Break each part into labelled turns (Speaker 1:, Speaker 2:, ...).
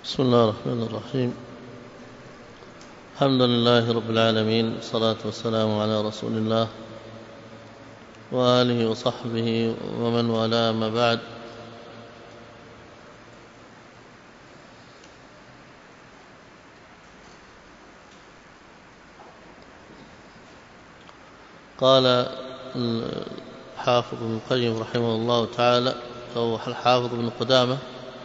Speaker 1: بسم الله الرحمن الرحيم. الحمد لله رب العالمين، والصلاة والسلام على رسول الله وآله وصحبه ومن والاه، ما بعد. قال الحافظ ابن القيم رحمه الله تعالى، أو الحافظ ابن قدامة،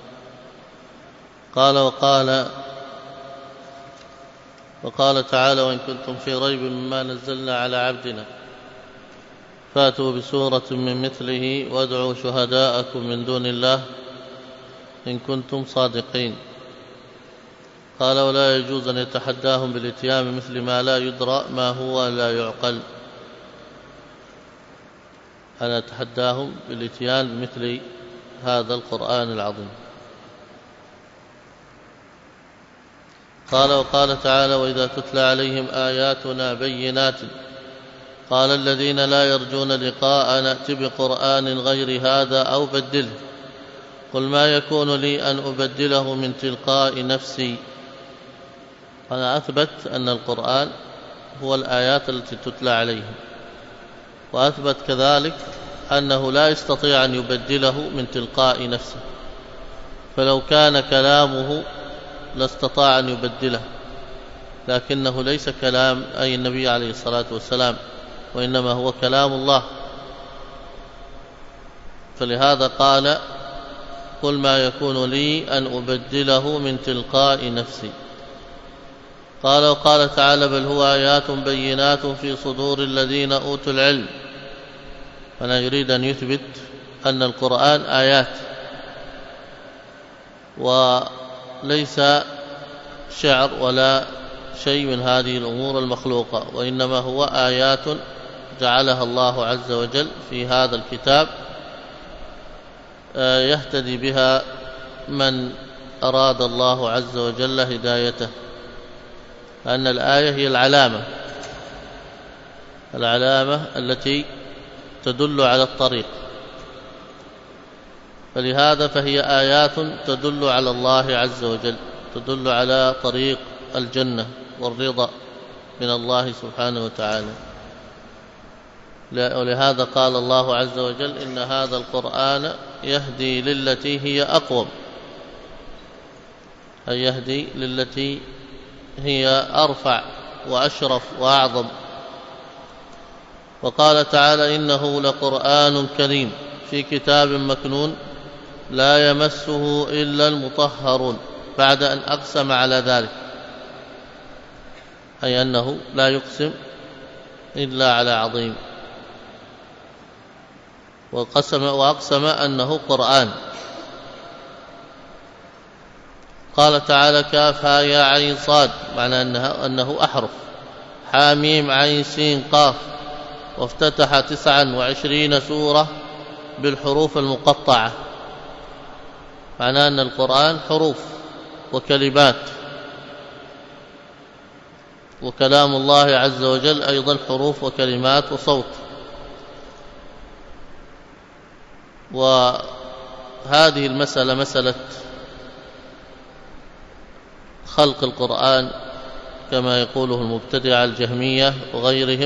Speaker 1: وقال تعالى: وإن كنتم في ريب مما نزلنا على عبدنا فاتوا بسورة من مثله وادعوا شهداءكم من دون الله إن كنتم صادقين. قال: ولا يجوز أن يتحداهم بالاتيان بمثل ما لا يدرى ما هو لا يعقل. أنا أتحداهم بالاتيان بمثل هذا القرآن العظيم. قال: وقال تعالى: وإذا تتلى عليهم آياتنا بينات قال الذين لا يرجون لقاء نأت بقرآن غير هذا أو بدله قل ما يكون لي أن أبدله من تلقاء نفسي. أنا أثبت أن القرآن هو الآيات التي تتلى عليهم، وأثبت كذلك أنه لا يستطيع أن يبدله من تلقاء نفسه، فلو كان كلامه لاستطاع أن يبدله، لكنه ليس كلام أي النبي عليه الصلاة والسلام، وإنما هو كلام الله. فلهذا قال: قل ما يكون لي أن أبدله من تلقاء نفسي. قال: وقال تعالى: بل هو آيات بينات في صدور الذين أوتوا العلم. فأنا يريد أن يثبت أن القرآن آيات وليس شعر ولا شيء من هذه الأمور المخلوقة، وإنما هو آيات جعلها الله عز وجل في هذا الكتاب يهتدي بها من أراد الله عز وجل هدايته. أن الآية هي العلامة التي تدل على الطريق، فلهذا فهي آيات تدل على الله عز وجل، تدل على طريق الجنة والرضا من الله سبحانه وتعالى. ولهذا قال الله عز وجل: إن هذا القرآن يهدي للتي هي أقوم، أي يهدي للتي هي أرفع وأشرف وأعظم. وقال تعالى: إنه لقرآن كريم في كتاب مكنون لا يمسه إلا المطهرون، بعد أن أقسم على ذلك، أي أنه لا يقسم إلا على عظيم، وأقسم أنه قرآن. قال تعالى: كافها يا عين صاد، معنى أنه أحرف، حاميم عين سين قاف. وافتتح 29 سورة بالحروف المقطعة، معنى أن القرآن حروف وكلمات، وكلام الله عز وجل أيضا حروف وكلمات وصوت. وهذه المسألة، مسألة خلق القرآن كما يقوله المبتدعة الجهمية وغيرهم،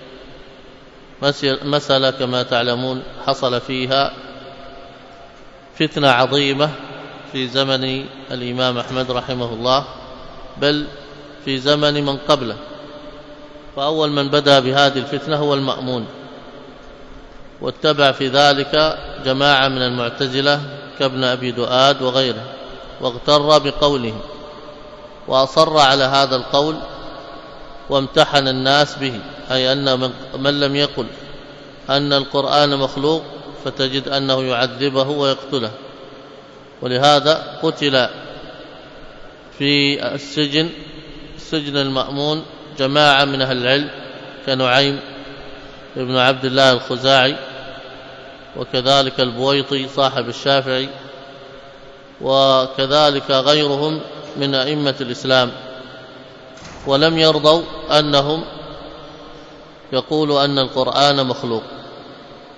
Speaker 1: مسألة كما تعلمون حصل فيها فتنة عظيمة في زمن الإمام أحمد رحمه الله، بل في زمن من قبله. فأول من بدأ بهذه الفتنة هو المأمون، واتبع في ذلك جماعة من المعتزلة كابن أبي دؤاد وغيره، واغتر بقولهم وأصر على هذا القول وامتحن الناس به، أي أن من لم يقل أن القرآن مخلوق فتجد أنه يعذبه ويقتله. ولهذا قتل في سجن المأمون جماعة من أهل العلم كنعيم ابن عبد الله الخزاعي، وكذلك البويطي صاحب الشافعي، وكذلك غيرهم من أئمة الإسلام، ولم يرضوا أنهم يقولوا أن القرآن مخلوق.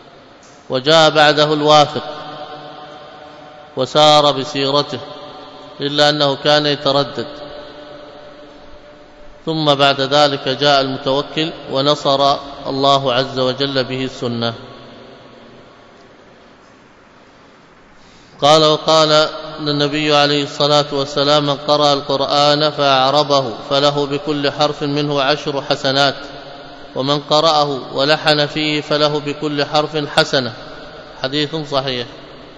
Speaker 1: وجاء بعده الوافق وسار بسيرته إلا أنه كان يتردد. ثم بعد ذلك جاء المتوكل ونصر الله عز وجل به السنة. قال: وقال النبي عليه الصلاة والسلام: من قرأ القرآن فأعربه فله بكل حرف منه 10 حسنات، ومن قرأه ولحن فيه فله بكل حرف حسنة. حديث صحيح.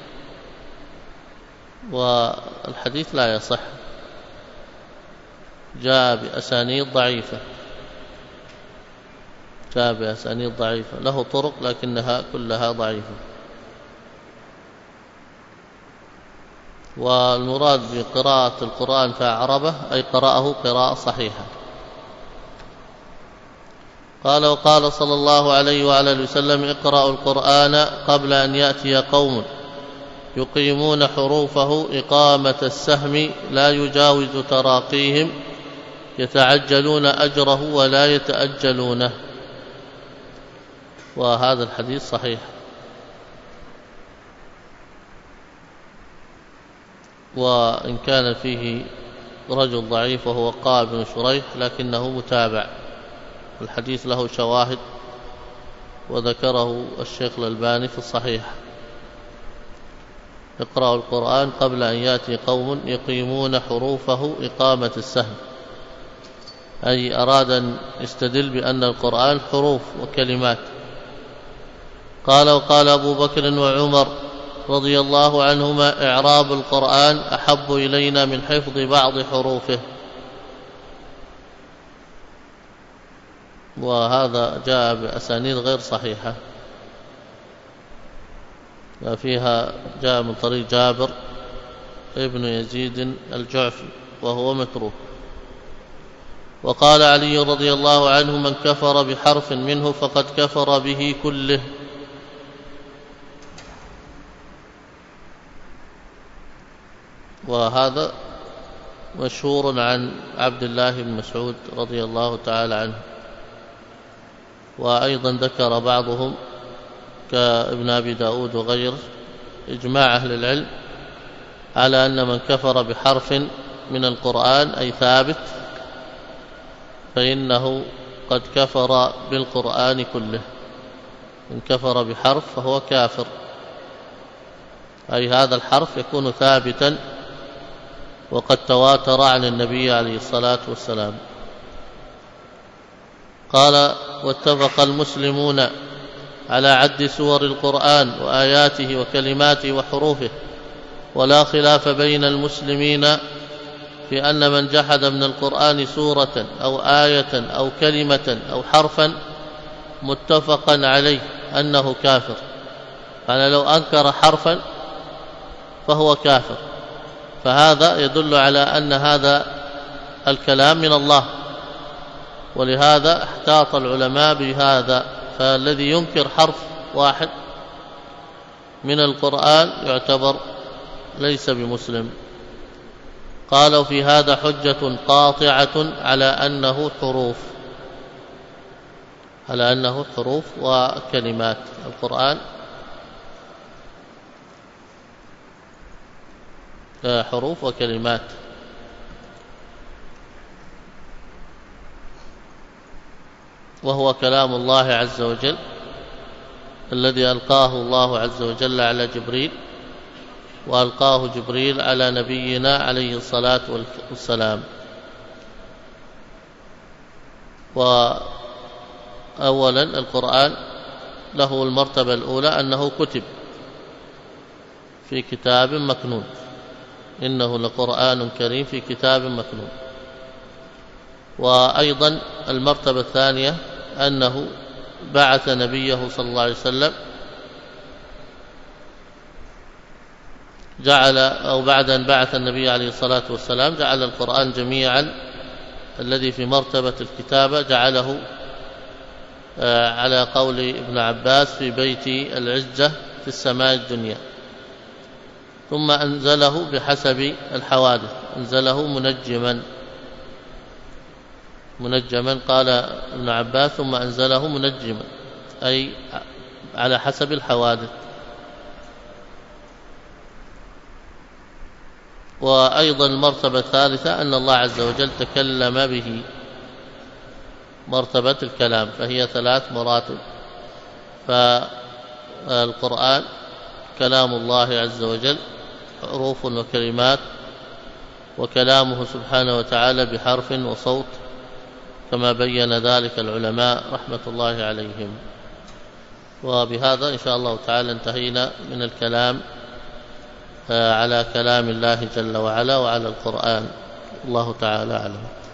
Speaker 1: والحديث لا يصح، جاء بأسانيد ضعيفة، له طرق لكنها كلها ضعيفة. والمراد بقراءة القرآن فأعربه أي قرأه قراءة صحيحة. قال: وقال صلى الله عليه وعلى اله وسلم: اقرأوا القرآن قبل أن يأتي قوم يقيمون حروفه إقامة السهم لا يجاوز تراقيهم يتعجلون أجره ولا يتأجلونه. وهذا الحديث صحيح. وإن كان فيه رجل ضعيف وهو قاء بن شريح لكنه متابع، الحديث له شواهد وذكره الشيخ الألباني في الصحيح. اقرأوا القرآن قبل أن يأتي قوم يقيمون حروفه إقامة السهم، أي أراد أن يستدل بأن القرآن حروف وكلمات. قال: وقال أبو بكر وعمر رضي الله عنهما: إعراب القرآن أحب إلينا من حفظ بعض حروفه. وهذا جاء بأسانيد غير صحيحة، فيها جاء من طريق جابر ابن يزيد الجعفي وهو متروك. وقال علي رضي الله عنه: من كفر بحرف منه فقد كفر به كله. وهذا مشهور عن عبد الله بن مسعود رضي الله تعالى عنه. وأيضا ذكر بعضهم كابن أبي داود وغيره إجماع أهل العلم على أن من كفر بحرف من القرآن أي ثابت فإنه قد كفر بالقرآن كله. من كفر بحرف فهو كافر، أي هذا الحرف يكون ثابتا وقد تواتر عن النبي عليه الصلاة والسلام. قال: واتفق المسلمون على عد سور القرآن وآياته وكلماته وحروفه، ولا خلاف بين المسلمين في أن من جحد من القرآن سورة أو آية أو كلمة أو حرفا متفقا عليه أنه كافر. يعني لو أنكر حرفا فهو كافر، فهذا يدل على أن هذا الكلام من الله، ولهذا احتاط العلماء بهذا. فالذي ينكر حرف واحد من القرآن يعتبر ليس بمسلم. قالوا: في هذا حجة قاطعة على أنه حروف وكلمات. القرآن حروف وكلمات. وهو كلام الله عز وجل الذي ألقاه الله عز وجل على جبريل، وألقاه جبريل على نبينا عليه الصلاة والسلام. وأولا القرآن له المرتبة الأولى أنه كتب في كتاب مكنون، إنه لقرآن كريم في كتاب مكنون. وأيضا المرتبة الثانية أنه بعث نبيه صلى الله عليه وسلم، بعد أن بعث النبي عليه الصلاة والسلام جعل القرآن جميعا الذي في مرتبة الكتابة جعله على قول ابن عباس في بيت العزة في السماء الدنيا، ثم أنزله بحسب الحوادث، أنزله منجما قال ابن عباس، ثم أنزله منجما أي على حسب الحوادث. وأيضا المرتبة الثالثة أن الله عز وجل تكلم به، مرتبة الكلام، فهي 3 مراتب. فالقرآن كلام الله عز وجل، حروف وكلمات، وكلامه سبحانه وتعالى بحرف وصوت، كما بين ذلك العلماء رحمة الله عليهم. وبهذا إن شاء الله تعالى انتهينا من الكلام على كلام الله جل وعلا وعلى القرآن. الله تعالى أعلم.